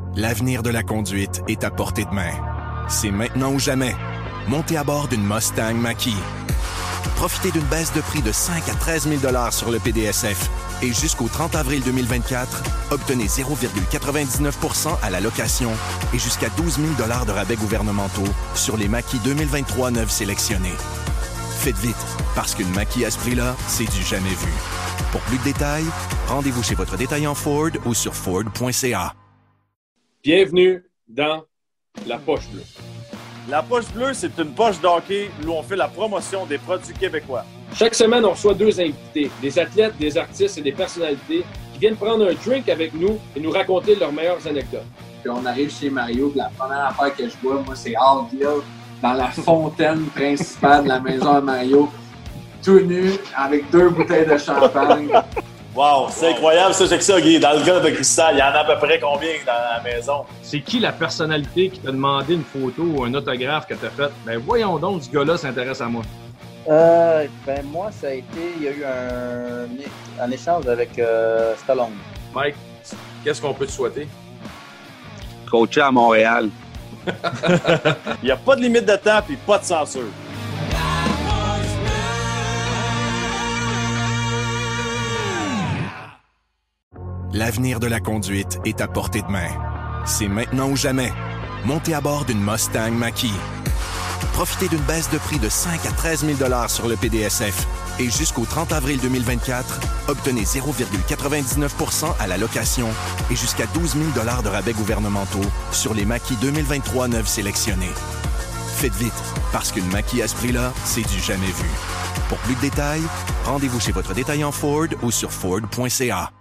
L'avenir de la conduite est à portée de main. C'est maintenant ou jamais. Montez à bord d'une Mustang Mach-E. Profitez d'une baisse de prix de 5 à 13 000 $ sur le PDSF. Et jusqu'au 30 avril 2024, obtenez 0,99 % à la location et jusqu'à 12 000 $ de rabais gouvernementaux sur les Mach-E 2023 neuves sélectionnés. Faites vite, parce qu'une Mach-E à ce prix-là, c'est du jamais vu. Pour plus de détails, rendez-vous chez votre détaillant Ford ou sur Ford.ca. Bienvenue dans La Poche Bleue. La Poche Bleue, c'est une poche d'hockey où on fait la promotion des produits québécois. Chaque semaine, on reçoit deux invités, des athlètes, des artistes et des personnalités qui viennent prendre un drink avec nous et nous raconter leurs meilleures anecdotes. Puis on arrive chez Mario, puis la première affaire que je vois, moi, c'est Hard Deal dans la fontaine principale de la maison à Mario, tout nu, avec 2 bouteilles de champagne. Wow, c'est incroyable ça, j'ai que ça, Guy. Dans le gars avec Cristal, il y en a à peu près combien dans la maison? C'est qui la personnalité qui t'a demandé une photo ou un autographe que t'as fait? Ben voyons donc, ce gars-là s'intéresse à moi. Moi, ça a été, il y a eu un échange avec Stallone. Mike, qu'est-ce qu'on peut te souhaiter? Coacher à Montréal. Il n'y a pas de limite de temps et pas de censure. L'avenir de la conduite est à portée de main. C'est maintenant ou jamais. Montez à bord d'une Mustang Mach-E. Profitez d'une baisse de prix de 5 à 13 000 $ sur le PDSF. Et jusqu'au 30 avril 2024, obtenez 0,99 % à la location et jusqu'à 12 000 $ de rabais gouvernementaux sur les Mach-E 2023 neuves sélectionnés. Faites vite, parce qu'une Mach-E à ce prix-là, c'est du jamais vu. Pour plus de détails, rendez-vous chez votre détaillant Ford ou sur Ford.ca.